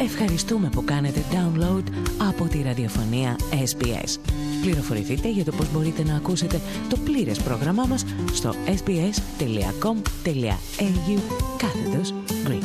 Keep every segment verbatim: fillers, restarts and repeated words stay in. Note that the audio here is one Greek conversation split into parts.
Ευχαριστούμε που κάνετε download από τη ραδιοφωνία ες μπι ες. Πληροφορηθείτε για το πώς μπορείτε να ακούσετε το πλήρες πρόγραμμά μας στο sbs.com.au κάθετος Greek.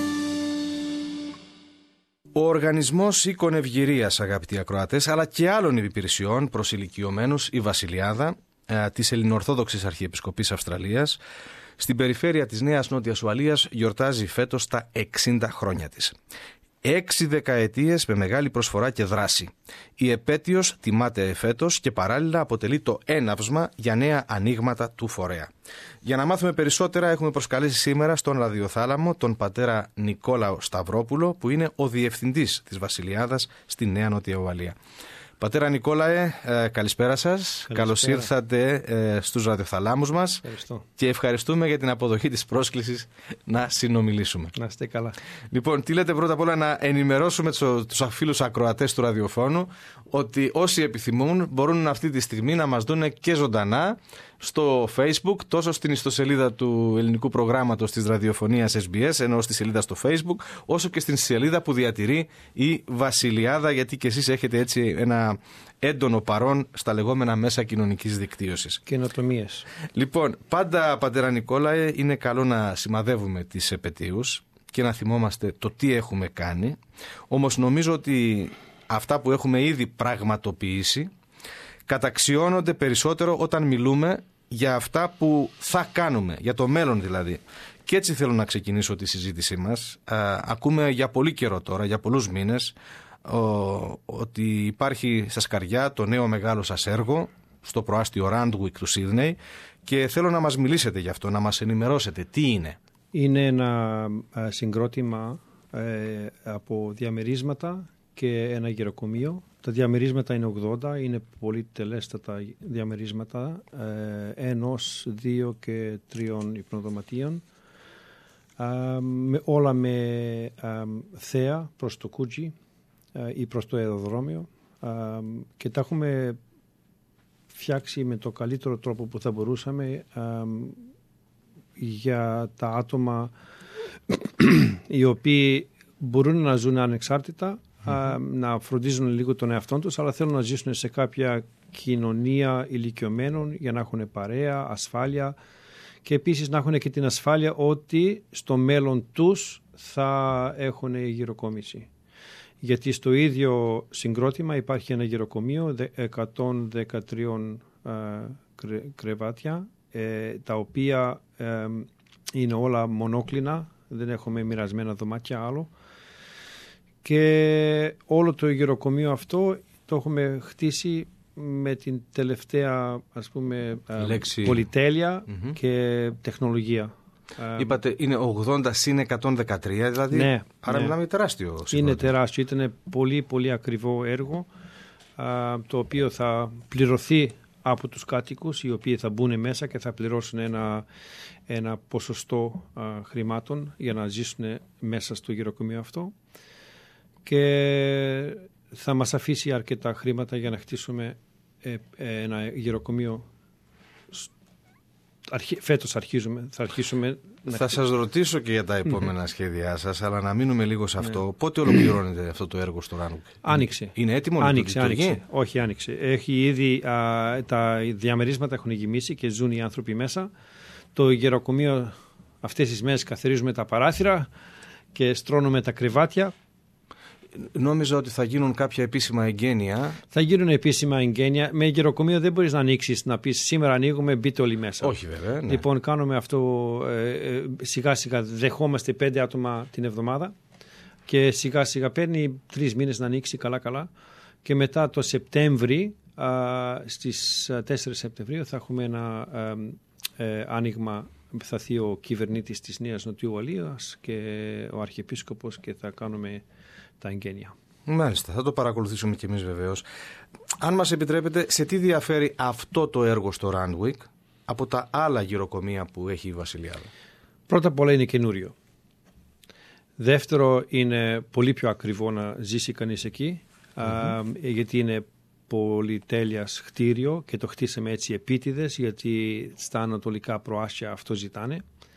Ο Οργανισμός Οίκων Ευγυρίας, αγαπητοί ακροατές, αλλά και άλλων υπηρεσιών προς ηλικιωμένους, η Βασιλιάδα ε, της Ελληνοορθόδοξης Αρχιεπισκοπής Αυστραλίας, στην περιφέρεια της Νέας Νότιας Ουαλίας, γιορτάζει φέτος τα εξήντα χρόνια της. Έξι δεκαετίες με μεγάλη προσφορά και δράση. Η επέτειος τιμάται φέτος και παράλληλα αποτελεί το έναυσμα για νέα ανοίγματα του φορέα. Για να μάθουμε περισσότερα έχουμε προσκαλέσει σήμερα στον ραδιοθάλαμο τον πατέρα Νικόλαο Σταυρόπουλο, που είναι ο διευθυντής της Βασιλιάδας στη Νέα Νότια Ουαλία. Πατέρα Νικόλαε, ε, καλησπέρα σας. Καλώς ήρθατε ε, στους ραδιοθαλάμους μας. Ευχαριστώ. Και ευχαριστούμε για την αποδοχή της πρόσκλησης να συνομιλήσουμε. Να είστε καλά. Λοιπόν, τι λέτε πρώτα απ' όλα να ενημερώσουμε τους φίλους ακροατές του ραδιοφώνου ότι όσοι επιθυμούν μπορούν αυτή τη στιγμή να μας δουν και ζωντανά στο Facebook, τόσο στην ιστοσελίδα του ελληνικού προγράμματος της ραδιοφωνίας ες μπι ες, ενώ στη σελίδα στο Facebook, όσο και στην σελίδα που διατηρεί η Βασιλιάδα, γιατί και εσείς έχετε έτσι ένα έντονο παρόν στα λεγόμενα μέσα κοινωνικής δικτύωσης. Καινοτομίες. Λοιπόν, πάντα, πατέρα Νικόλαε, είναι καλό να σημαδεύουμε τις επετείους και να θυμόμαστε το τι έχουμε κάνει. Όμως νομίζω ότι αυτά που έχουμε ήδη πραγματοποιήσει καταξιώνονται περισσότερο όταν μιλούμε για αυτά που θα κάνουμε, για το μέλλον δηλαδή. Και έτσι θέλω να ξεκινήσω τη συζήτησή μας. Α, ακούμε για πολύ καιρό τώρα, για πολλούς μήνες, ο, ότι υπάρχει στα σκαριά το νέο μεγάλο σας έργο στο προάστιο Randwick του Σίδνεϊ και θέλω να μας μιλήσετε γι' αυτό, να μας ενημερώσετε τι είναι. Είναι ένα α, συγκρότημα ε, από διαμερίσματα και ένα γεροκομείο. Τα διαμερίσματα είναι ογδόντα, είναι πολύ τελέστατα διαμερίσματα, ε, ενός, δύο και τριών υπνοδωματίων, ε, με, όλα με ε, θέα προς το Κούτζι ε, ή προς το αεροδρόμιο, ε, και τα έχουμε φτιάξει με το καλύτερο τρόπο που θα μπορούσαμε ε, για τα άτομα οι οποίοι μπορούν να ζουν ανεξάρτητα, Mm-hmm. να φροντίζουν λίγο τον εαυτό τους, αλλά θέλουν να ζήσουν σε κάποια κοινωνία ηλικιωμένων για να έχουν παρέα, ασφάλεια και επίσης να έχουν και την ασφάλεια ότι στο μέλλον τους θα έχουν γυροκόμηση. Γιατί στο ίδιο συγκρότημα υπάρχει ένα γυροκομείο εκατόν δεκατρία ε, κρε, κρεβάτια, ε, τα οποία ε, είναι όλα μονόκλινα, δεν έχουμε μοιρασμένα δωμάτια άλλο. Και όλο το γεροκομείο αυτό το έχουμε χτίσει με την τελευταία, ας πούμε, λέξη πολυτέλεια mm-hmm. και τεχνολογία. Είπατε είναι ογδόντα συν εκατόν δεκατρία, δηλαδή, ναι, άρα ναι. μιλάμε τεράστιο συγκρότημα. Είναι τεράστιο, ήταν πολύ πολύ ακριβό έργο, το οποίο θα πληρωθεί από τους κάτοικους, οι οποίοι θα μπουν μέσα και θα πληρώσουν ένα, ένα ποσοστό α, χρημάτων για να ζήσουν μέσα στο γεροκομείο αυτό. Και θα μας αφήσει αρκετά χρήματα για να χτίσουμε ε, ε, ένα γεροκομείο. Αρχι... Φέτος αρχίζουμε, θα αρχίσουμε να... Θα σας ρωτήσω και για τα επόμενα mm-hmm. σχέδιά σας, αλλά να μείνουμε λίγο σε αυτό. Ναι. Πότε ολοκληρώνεται αυτό το έργο στο Randwick? Άνοιξε. Είναι έτοιμο να άνοιξε, το άνοιξε. Όχι, άνοιξε. Έχει ήδη, α, τα διαμερίσματα έχουν γεμίσει και ζουν οι άνθρωποι μέσα. Το γεροκομείο αυτές τις μέρες καθαρίζουμε τα παράθυρα και στρώνουμε τα κρεβάτια. Νόμιζα ότι θα γίνουν κάποια επίσημα εγγένεια. Θα γίνουν επίσημα εγγένεια. Με γεροκομείο δεν μπορείς να ανοίξεις, να πεις σήμερα ανοίγουμε, μπείτε όλοι μέσα. Όχι βέβαια. Ναι. Λοιπόν, κάνουμε αυτό ε, ε, σιγά σιγά. Δεχόμαστε πέντε άτομα την εβδομάδα και σιγά σιγά παίρνει τρεις μήνες να ανοίξει καλά καλά. Και μετά το Σεπτέμβρη, α, στις τέσσερις Σεπτεμβρίου, θα έχουμε ένα ε, ε, άνοιγμα. Θα έρθει ο κυβερνήτης της Νέας Νοτιού Ουαλίας και ο Αρχιεπίσκοπος και θα κάνουμε τα εγγένεια. Μάλιστα, θα το παρακολουθήσουμε κι εμείς βεβαίως. Αν μας επιτρέπετε, σε τι διαφέρει αυτό το έργο στο Randwick από τα άλλα γυροκομεία που έχει η Βασιλιάδα? Πρώτα απ' όλα είναι καινούριο. Δεύτερο, είναι πολύ πιο ακριβό να ζήσει κανείς εκεί, mm-hmm. α, γιατί είναι πολυτέλειας κτίριο και το χτίσαμε έτσι επίτηδες, γιατί στα ανατολικά προάστια αυτό ζητάνε.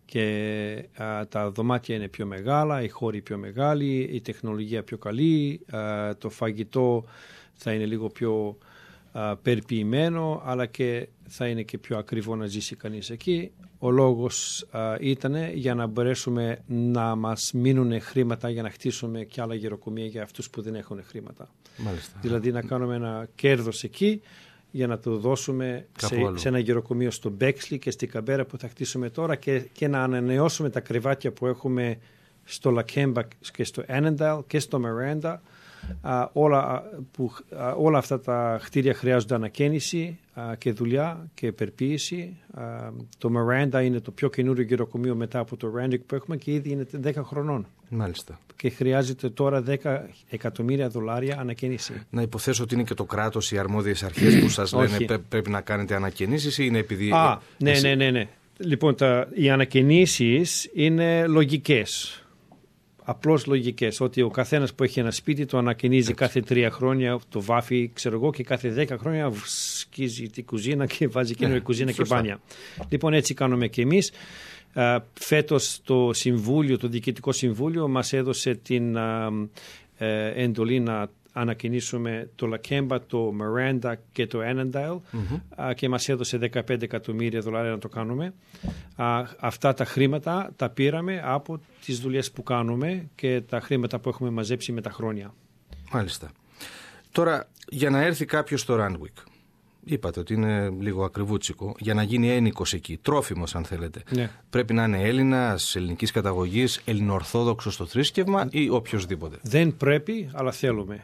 και α, τα δωμάτια είναι πιο μεγάλα, οι χώροι πιο μεγάλοι, η τεχνολογία πιο καλή, α, το φαγητό θα είναι λίγο πιο α, περιποιημένο, αλλά και θα είναι και πιο ακριβό να ζήσει κανείς εκεί. Ο λόγος ήταν για να μπορέσουμε να μας μείνουν χρήματα για να χτίσουμε και άλλα γεροκομεία για αυτούς που δεν έχουν χρήματα. Μάλιστα. Δηλαδή να κάνουμε ένα κέρδος εκεί για να το δώσουμε σε, σε ένα γεροκομείο στο Μπέξλι και στην Καμπέρα που θα χτίσουμε τώρα και, και να ανανεώσουμε τα κρεβάτια που έχουμε στο Λακέμπα και στο Ένενταλ και στο Μιράντα. Uh, όλα, που, uh, όλα αυτά τα κτίρια χρειάζονται ανακαίνιση uh, και δουλειά και υπερποίηση. Uh, το Miranda είναι το πιο καινούριο γεροκομείο μετά από το Randick που έχουμε και ήδη είναι δέκα χρονών. Μάλιστα. Και χρειάζεται τώρα δέκα εκατομμύρια δολάρια ανακαίνιση. Να υποθέσω ότι είναι και το κράτος, οι αρμόδιες αρχές που σας λένε πρέ, πρέπει να κάνετε ανακαινήσεις ή είναι επειδή... Α, ναι, εσύ... ναι, ναι, ναι. Λοιπόν, τα, οι ανακαινήσεις είναι λογικές. Απλώς λογικές, ότι ο καθένας που έχει ένα σπίτι το ανακαινίζει κάθε τρία χρόνια, το βάφει, ξέρω εγώ, και κάθε δέκα χρόνια σκίζει την κουζίνα και βάζει καινούργια κουζίνα και μπάνια. Λοιπόν, έτσι κάνουμε και εμείς. Uh, φέτος το Συμβούλιο, το Διοικητικό Συμβούλιο μας έδωσε την uh, uh, εντολή να ανακαινήσουμε το Λακέμπα, το Miranda και το Annandale mm-hmm. uh, και μας έδωσε δεκαπέντε εκατομμύρια δολάρια να το κάνουμε. Uh, αυτά τα χρήματα τα πήραμε από τις δουλειές που κάνουμε και τα χρήματα που έχουμε μαζέψει με τα χρόνια. Μάλιστα. Τώρα, για να έρθει κάποιος στο Randwick, είπατε ότι είναι λίγο ακριβούτσικο, για να γίνει ένοικος εκεί, τρόφιμος αν θέλετε, ναι. Πρέπει να είναι Έλληνας, ελληνικής καταγωγής, ελληνοορθόδοξος στο θρήσκευμα ή οποιοσδήποτε? Δεν πρέπει, αλλά θέλουμε.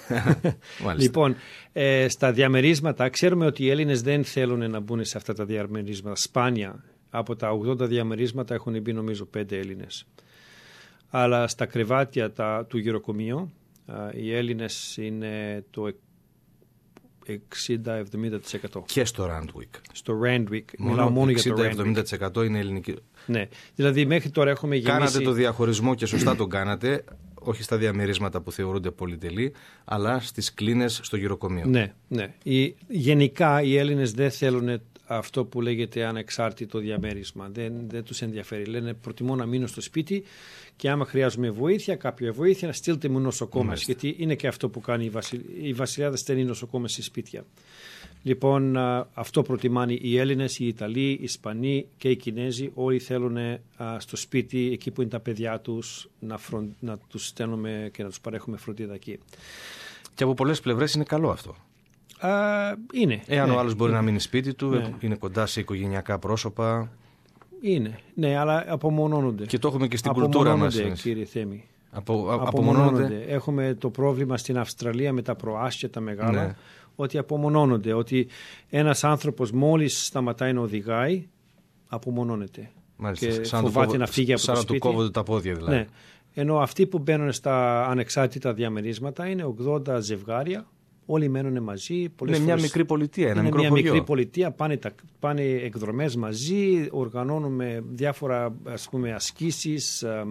Λοιπόν, ε, στα διαμερίσματα, ξέρουμε ότι οι Έλληνες δεν θέλουν να μπουν σε αυτά τα διαμερίσματα. Σπάνια, από τα ογδόντα διαμερίσματα έχουν μπει νομίζω πέντε Έλληνες. Αλλά στα κρεβάτια τα, του γεροκομείου, οι Έλληνες είναι το εξήντα με εβδομήντα τοις εκατό. Και στο Randwick. Στο Randwick. Μιλάω μόνο για το Randwick. εξήντα με εβδομήντα τοις εκατό είναι ελληνική. Ναι. Δηλαδή μέχρι τώρα έχουμε γεμίσει... Κάνατε το διαχωρισμό και σωστά τον κάνατε, όχι στα διαμερίσματα που θεωρούνται πολυτελή, αλλά στις κλίνες στο γεροκομείο. Ναι, ναι. Η, γενικά οι Έλληνες δεν θέλουν αυτό που λέγεται ανεξάρτητο διαμέρισμα. Δεν, δεν τους ενδιαφέρει. Λένε προτιμώ να μείνω στο σπίτι και άμα χρειάζομαι βοήθεια, κάποια βοήθεια, να στείλτε μου νοσοκόμες. Γιατί είναι και αυτό που κάνει η, βασιλ... η βασιλιάδα, στέλνει νοσοκόμες σε σπίτια. Λοιπόν, αυτό προτιμάνε οι Έλληνες, οι Ιταλοί, οι Ισπανοί και οι Κινέζοι. Όλοι θέλουν στο σπίτι, εκεί που είναι τα παιδιά τους, να, φρον... να τους στέλνουμε και να τους παρέχουμε φροντίδα εκεί. Και από πολλές πλευρές είναι καλό αυτό. Uh, είναι. Εάν ναι, ο άλλος μπορεί είναι. να μείνει σπίτι του, ναι. είναι κοντά σε οικογενειακά πρόσωπα. Είναι, ναι, αλλά απομονώνονται. Και το έχουμε και στην κουλτούρα μας. Κύριε Θέμη. Απο, α, απομονώνονται. Έχουμε το πρόβλημα στην Αυστραλία με τα προάστια τα μεγάλα, ναι. Ότι απομονώνονται. Ότι ένας άνθρωπος μόλις σταματάει να οδηγάει, απομονώνεται. Μάλιστα. Και σαν φοβάται κόβω, να φύγει από σαν το σπίτι. σπίτι. Σαν να του κόβονται τα πόδια δηλαδή. Ναι. Ενώ αυτοί που μπαίνουν στα ανεξάρτητα διαμερίσματα είναι ογδόντα ζευγάρια. Όλοι μένουν μαζί. Είναι μια μικρή πολιτεία, ένα είναι μικρό μια χωριό. μικρή πολιτεία, πάνε, τα, πάνε εκδρομές μαζί, οργανώνουμε διάφορα ας πούμε, ασκήσεις, ε,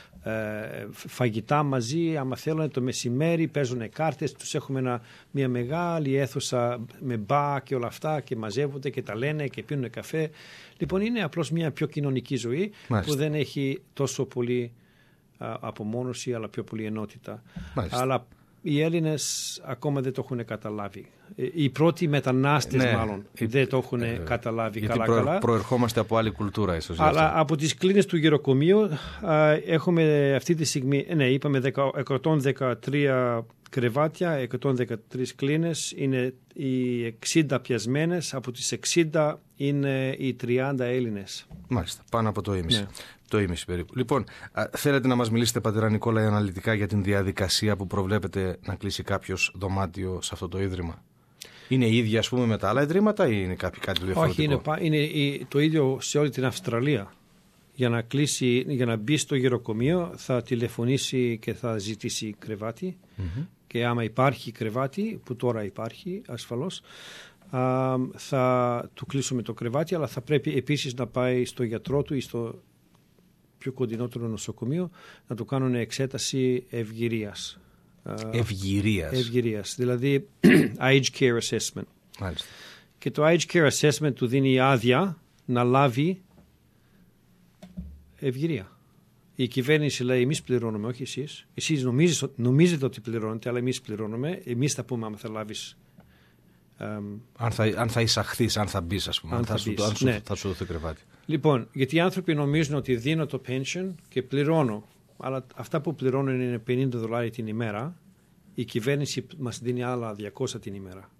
ε, φαγητά μαζί. Άμα θέλουν το μεσημέρι παίζουν κάρτες, τους έχουμε ένα, μια μεγάλη αίθουσα με μπα και όλα αυτά και μαζεύονται και τα λένε και πίνουν καφέ. Λοιπόν, είναι απλώς μια πιο κοινωνική ζωή. Μάλιστα. Που δεν έχει τόσο πολύ α, απομόνωση αλλά πιο πολύ ενότητα. Μάλιστα. Αλλά οι Έλληνες ακόμα δεν το έχουν καταλάβει. Οι πρώτοι μετανάστες ναι, μάλλον η... δεν το έχουν ε, καταλάβει καλά προ... καλά. Προερχόμαστε από άλλη κουλτούρα ίσως. Αλλά από τις κλίνες του γεροκομείου α, έχουμε αυτή τη στιγμή, ναι, είπαμε εκατόν δεκατρία κρεβάτια, εκατόν δεκατρείς κλίνες, είναι οι εξήντα πιασμένες, από τις εξήντα είναι οι τριάντα Έλληνες. Μάλιστα, πάνω από το ίμιση. Ναι. Το ίμιση περίπου. Λοιπόν, α, θέλετε να μας μιλήσετε, πατέρα Νικόλα, αναλυτικά για την διαδικασία που προβλέπετε να κλείσει κάποιος δωμάτιο σε αυτό το ίδρυμα? Είναι η ίδια, ας πούμε, με τα άλλα ιδρύματα ή είναι κάτι, κάτι διαφορετικό? Όχι, είναι, είναι το ίδιο σε όλη την Αυστραλία. Για να, κλείσει, για να μπει στο γεροκομείο θα τηλεφωνήσει και θα ζητήσει κρεβάτι. Mm-hmm. Και άμα υπάρχει κρεβάτι, που τώρα υπάρχει ασφαλώς, α, θα του κλείσουμε το κρεβάτι, αλλά θα πρέπει επίσης να πάει στο γιατρό του ή στο πιο κοντινότερο νοσοκομείο να του κάνουν εξέταση ευγυρίας. Ευγυρίας. Ευγυρίας, δηλαδή Aged Care Assessment. Μάλιστα. Και το Aged Care Assessment του δίνει άδεια να λάβει ευγυρία. Η κυβέρνηση λέει εμείς πληρώνουμε, όχι εσείς. Εσείς νομίζετε, νομίζετε ότι πληρώνετε, αλλά εμείς πληρώνουμε. Εμείς θα πούμε αν θα λάβεις. Um, αν, θα, αν θα εισαχθείς, αν θα μπεις, ας πούμε, αν, αν, θα, θα, σου, αν σου, ναι. θα σου δοθεί κρεβάτι. Λοιπόν, γιατί οι άνθρωποι νομίζουν ότι δίνω το pension και πληρώνω, αλλά αυτά που πληρώνουν είναι πενήντα δολάρια την ημέρα, η κυβέρνηση μας δίνει άλλα διακόσια την ημέρα.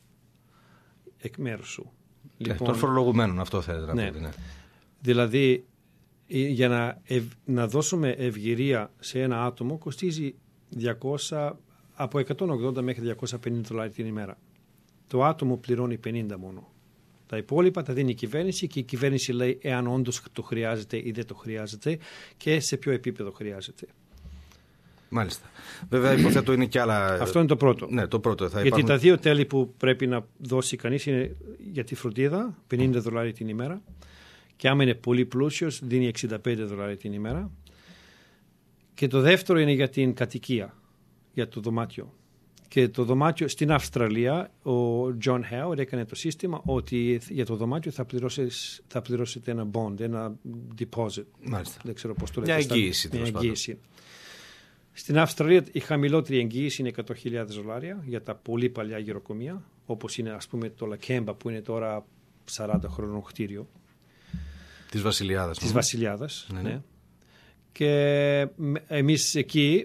Εκ μέρους σου. Ε, λοιπόν, των φορολογουμένων, αυτό θέλετε να ναι. πείτε. Ναι. Δηλαδή, για να, ευ, να δώσουμε ευγυρία σε ένα άτομο κοστίζει διακόσια, από εκατόν ογδόντα μέχρι διακόσια πενήντα δολάρια την ημέρα. Το άτομο πληρώνει πενήντα μόνο. Τα υπόλοιπα τα δίνει η κυβέρνηση και η κυβέρνηση λέει εάν όντως το χρειάζεται ή δεν το χρειάζεται και σε ποιο επίπεδο χρειάζεται. Μάλιστα. Βέβαια, υποθέτω είναι και άλλα. Αυτό είναι το πρώτο. Ναι, το πρώτο. Θα Γιατί υπάρχουν... τα δύο τέλη που πρέπει να δώσει κανείς είναι για τη φροντίδα, πενήντα δολάρια την ημέρα. Και άμα είναι πολύ πλούσιος, δίνει εξήντα πέντε δολάρια την ημέρα. Και το δεύτερο είναι για την κατοικία, για το δωμάτιο. Και το δωμάτιο στην Αυστραλία, ο John Howard έκανε το σύστημα ότι για το δωμάτιο θα, πληρώσεις, θα πληρώσετε ένα bond, ένα deposit. Μάλιστα. Δεν ξέρω πώς το λέτε. Μια εγγύηση. Μια εγγύηση. Στην Αυστραλία η χαμηλότερη εγγύηση είναι εκατό χιλιάδες δολάρια για τα πολύ παλιά γεροκομεία, όπως είναι ας πούμε το Λακέμπα που είναι τώρα σαράντα χρονών κτίριο. Της Βασιλιάδας. Της Βασιλιάδας, ναι. ναι. ναι. Και εμείς εκεί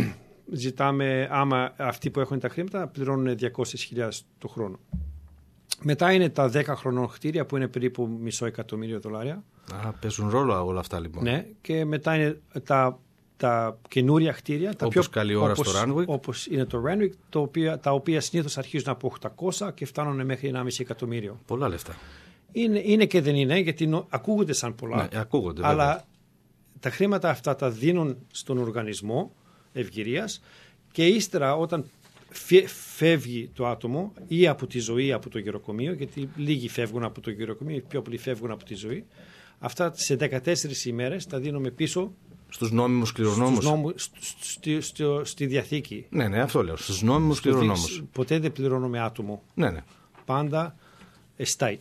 ζητάμε, άμα αυτοί που έχουν τα χρήματα πληρώνουν διακόσιες χιλιάδες το χρόνο. Μετά είναι τα δέκα χρονών κτίρια που είναι περίπου μισό εκατομμύριο δολάρια. Α, παίζουν ρόλο όλα αυτά λοιπόν. Ναι, και μετά είναι τα, τα καινούρια κτίρια. Τα όπως πιο, καλή ώρα όπως, στο Randwick. Όπως είναι το Randwick, το οποία, τα οποία συνήθως αρχίζουν από οκτακόσια και φτάνουν μέχρι ενάμιση εκατομμύριο. Πολλά λεφτά. Είναι, είναι και δεν είναι, γιατί νο, ακούγονται σαν πολλά. Ναι, ακούγονται, αλλά βέβαια. Τα χρήματα αυτά τα δίνουν στον οργανισμό ευγυρίας και ύστερα όταν φεύγει το άτομο ή από τη ζωή από το γεροκομείο, γιατί λίγοι φεύγουν από το γεροκομείο, οι πιο πολλοί φεύγουν από τη ζωή, αυτά σε δεκατέσσερις ημέρες τα δίνουμε πίσω στους νόμιμους κληρονόμους. Νόμου, στη, στη, στη Διαθήκη. Ναι, ναι, αυτό λέω. Στους νόμιμους κληρονόμους. Ποτέ δεν πληρώνουμε άτομο. Ναι, ναι. Πάντα estate.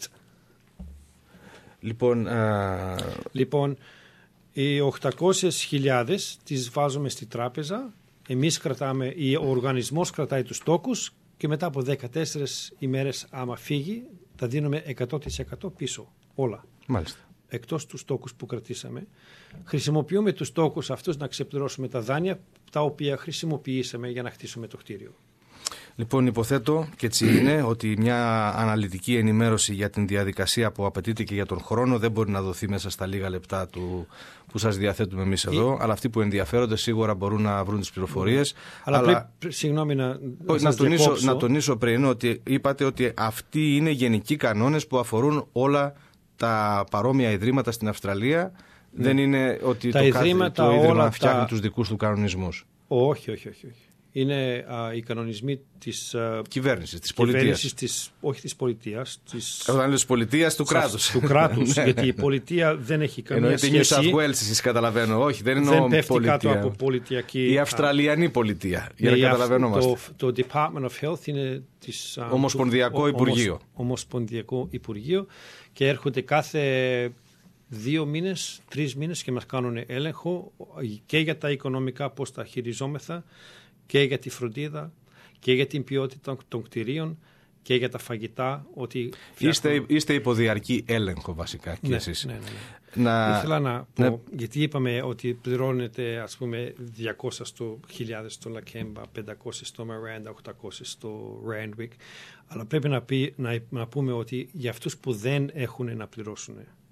Λοιπόν, α... λοιπόν οι οκτακόσιες χιλιάδες τις βάζουμε στη τράπεζα. Εμείς κρατάμε, ο οργανισμός κρατάει τους τόκους και μετά από δεκατέσσερις ημέρες άμα φύγει τα δίνουμε εκατό τοις εκατό πίσω όλα. Μάλιστα. Εκτός τους τόκους που κρατήσαμε. Χρησιμοποιούμε τους τόκους αυτούς να ξεπληρώσουμε τα δάνεια τα οποία χρησιμοποιήσαμε για να χτίσουμε το κτίριο. Λοιπόν, υποθέτω και έτσι είναι ότι μια αναλυτική ενημέρωση για την διαδικασία που απαιτείται και για τον χρόνο δεν μπορεί να δοθεί μέσα στα λίγα λεπτά του, που σας διαθέτουμε εμείς εδώ, Ή... αλλά αυτοί που ενδιαφέρονται σίγουρα μπορούν να βρουν τις πληροφορίες. Αλλά, αλλά... Πρέπει, συγγνώμη να, να, να, τονίσω, να τονίσω πριν ότι είπατε ότι αυτοί είναι γενικοί κανόνες που αφορούν όλα τα παρόμοια ιδρύματα στην Αυστραλία. Ναι. Δεν είναι ότι τα το ιδρύματα, κάθε το ίδρυμα φτιάχνει τα... τους δικούς του κανονισμούς. Όχι, όχι, όχι. όχι. Είναι α, οι κανονισμοί της α, κυβέρνησης, της πολιτείας. Της, όχι της πολιτείας. Της... Όταν λέω της πολιτείας, του κράτους. Του κράτους, γιατί η πολιτεία δεν έχει καμία σχέση. Εννοείται New South Wales, εσείς καταλαβαίνω. Όχι, δεν εννοώ δεν πέφτει πολιτεία. Κάτω από πολιτιακή... Η Αυστραλιανή πολιτεία, για να καταλαβαίνομαστε. Το, το Department of Health είναι της... Ομοσπονδιακό του, Υπουργείο. Ομοσ, Ομοσπονδιακό Υπουργείο και έρχονται κάθε... δύο μήνες, τρεις μήνες και μας κάνουν έλεγχο και για τα οικονομικά πώς τα χειριζόμεθα και για τη φροντίδα και για την ποιότητα των κτηρίων και για τα φαγητά. Ότι είστε, είστε υποδιαρκή έλεγχο βασικά και ναι, εσείς. Ναι, ναι, ναι. Να... Ήθελα να πω, ναι. γιατί είπαμε ότι πληρώνεται ας πούμε διακόσιες χιλιάδες στο Λακέμπα, πεντακόσιες στο Miranda, οκτακόσιες στο Randwick, αλλά πρέπει να, πει, να, να πούμε ότι για αυτούς που δεν έχουν να πληρώσουν,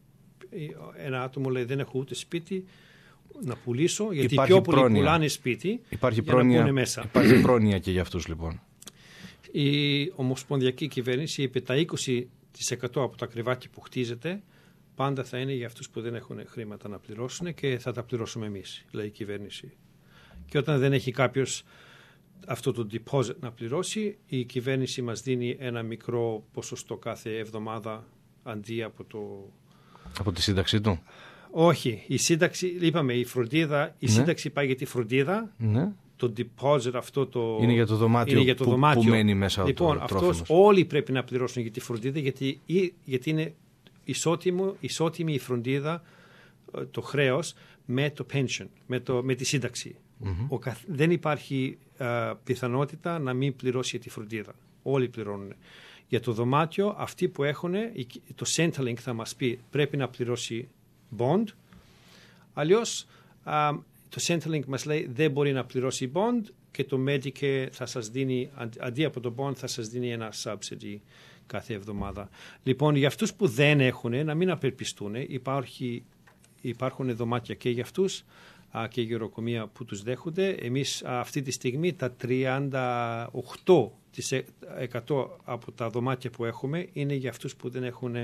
ένα άτομο λέει δεν έχω ούτε σπίτι να πουλήσω, γιατί υπάρχει πιο πολλοί πρόνοια. Πουλάνε σπίτι υπάρχει για πρόνοια, να πούνε μέσα. Υπάρχει πρόνοια και για αυτούς λοιπόν. Η ομοσπονδιακή κυβέρνηση είπε τα είκοσι τοις εκατό από τα κρεβάτια που χτίζεται πάντα θα είναι για αυτούς που δεν έχουν χρήματα να πληρώσουν και θα τα πληρώσουμε εμείς, λέει η κυβέρνηση. Και όταν δεν έχει κάποιος αυτό το deposit να πληρώσει, η κυβέρνηση μας δίνει ένα μικρό ποσοστό κάθε εβδομάδα αντί από το... Από τη σύνταξή του. Όχι. Η σύνταξη, είπαμε, η φροντίδα, η ναι. σύνταξη πάει για τη φροντίδα. Ναι. Το deposit αυτό το... Είναι για το δωμάτιο, είναι για το που, δωμάτιο. Που μένει μέσα λοιπόν, από το τρόφιμο. Αυτός όλοι πρέπει να πληρώσουν για τη φροντίδα γιατί, γιατί είναι ισότιμο, ισότιμη η φροντίδα το χρέος με το pension, με, το, με τη σύνταξη. Mm-hmm. Ο καθ, δεν υπάρχει α, πιθανότητα να μην πληρώσει τη φροντίδα. Όλοι πληρώνουν. Για το δωμάτιο, αυτοί που έχουν, το Centrelink θα μας πει πρέπει να πληρώσει bond. Αλλιώς α, το Centrelink μας λέει δεν μπορεί να πληρώσει bond και το Medicare θα σας δίνει, αντί από το bond θα σας δίνει ένα subsidy κάθε εβδομάδα. Λοιπόν, για αυτούς που δεν έχουν, να μην απελπιστούν, υπάρχει, υπάρχουν δωμάτια και για αυτούς και γεροκομεία που τους δέχονται. Εμείς αυτή τη στιγμή τα τριάντα οκτώ τοις εκατό από τα δωμάτια που έχουμε είναι για αυτούς που δεν έχουν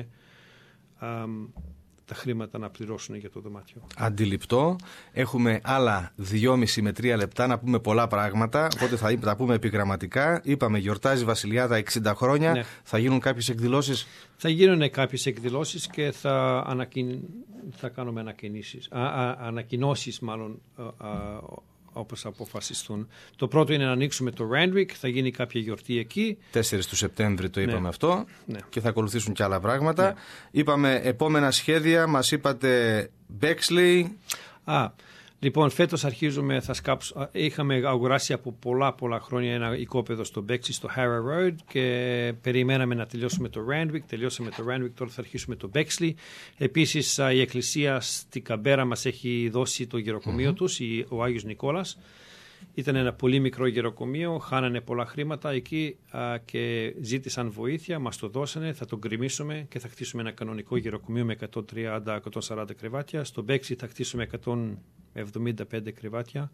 α, τα χρήματα να πληρώσουν για το δωμάτιο. Αντιληπτό. Έχουμε άλλα δυόμιση με τρία λεπτά να πούμε πολλά πράγματα, οπότε θα τα πούμε επιγραμματικά. Είπαμε γιορτάζει Βασιλιάδα εξήντα χρόνια. Ναι. Θα γίνουν κάποιες εκδηλώσεις. Θα γίνουν κάποιες εκδηλώσεις και θα, ανακοιν... θα κάνουμε ανακοινήσεις, α, α, ανακοινώσεις μάλλον α, α, όπως αποφασιστούν. Το πρώτο είναι να ανοίξουμε το Randwick, θα γίνει κάποια γιορτή εκεί. τέσσερις του Σεπτέμβρη το είπαμε, ναι, αυτό, ναι, και θα ακολουθήσουν και άλλα πράγματα. Ναι. Είπαμε επόμενα σχέδια, μας είπατε Bexley. Α, λοιπόν, φέτος αρχίζουμε, θα σκάψω, είχαμε αγοράσει από πολλά πολλά χρόνια ένα οικόπεδο στο Bexley, στο Harrow Road και περιμέναμε να τελειώσουμε το Randwick, τελειώσαμε το Randwick, τώρα θα αρχίσουμε το Bexley. Επίσης η Εκκλησία στη Καμπέρα μας έχει δώσει το γεροκομείο mm-hmm. τους, ο Άγιος Νικόλας. Ήταν ένα πολύ μικρό γεροκομείο, χάνανε πολλά χρήματα εκεί α, και ζήτησαν βοήθεια, μας το δώσανε, θα το γκρεμίσουμε και θα χτίσουμε ένα κανονικό γεροκομείο με εκατόν τριάντα με εκατόν σαράντα κρεβάτια. Στο Bexley θα χτίσουμε εκατόν εβδομήντα πέντε κρεβάτια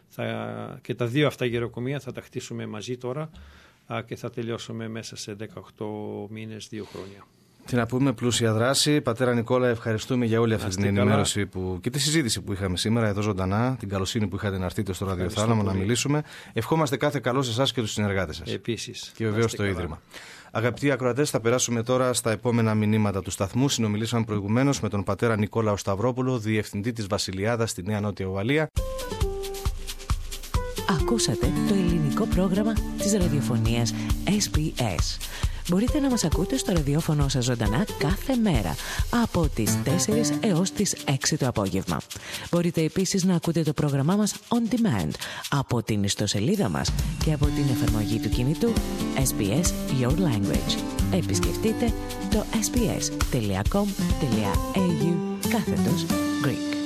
θα, και τα δύο αυτά γεροκομεία θα τα χτίσουμε μαζί τώρα α, και θα τελειώσουμε μέσα σε δεκαοκτώ μήνες, δύο χρόνια. Τι να πούμε, πλούσια δράση. Πατέρα Νικόλα, ευχαριστούμε για όλη αυτή την ενημέρωση που, και τη συζήτηση που είχαμε σήμερα εδώ ζωντανά, την καλοσύνη που είχατε να έρθετε στο ραδιοθάλαμο να μιλήσουμε. Ευχόμαστε κάθε καλό σε εσάς και τους συνεργάτες σας. Επίσης. Και βεβαίως το Ίδρυμα. Αγαπητοί ακροατές, θα περάσουμε τώρα στα επόμενα μηνύματα του σταθμού. Συνομιλήσαμε προηγουμένως με τον πατέρα Νικόλαο Σταυρόπουλο, διευθυντή της Βασιλιάδας στη Νέα Νότια Ουαλία. Ακούσατε το ελληνικό πρόγραμμα της ραδιοφωνίας ες μπι ες. Μπορείτε να μας ακούτε στο ραδιόφωνο σας ζωντανά κάθε μέρα από τις τέσσερις έως τις έξι το απόγευμα. Μπορείτε επίσης να ακούτε το πρόγραμμά μας on demand από την ιστοσελίδα μας και από την εφαρμογή του κινητού ες μπι ες Your Language. Επισκεφτείτε το ες μπι ες τελεία κομ τελεία έι γιου κάθετος Greek.